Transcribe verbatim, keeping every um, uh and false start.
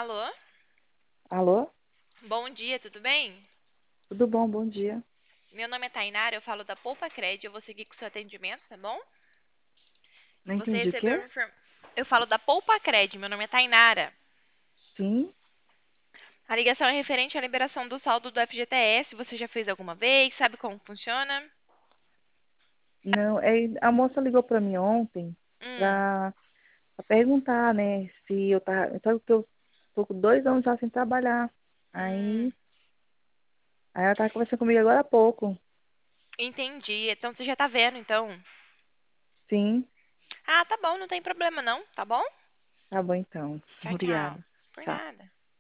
Alô? Alô? Bom dia, tudo bem? Tudo bom? Bom dia. Meu nome é Tainara, eu falo da Poupa Cred, eu vou seguir com o seu atendimento, tá bom? Não Você entendi o recebeu quê? uma inform... Eu falo da Poupa Cred, meu nome é Tainara. Sim? A ligação é referente à liberação do saldo do F G T S. Você já fez alguma vez? Sabe como funciona? Não, é, a moça ligou para mim ontem Hum, para perguntar, né, se eu tava. Sabe que eu tô com dois anos já sem trabalhar. hum, Aí, aí ela tava conversando comigo agora há pouco. entendi. Então você já tá vendo, então. Sim, Ah, tá bom, não tem problema não, tá bom? tá bom então. Tchau, tchau. Obrigada. Por Tchau. nada.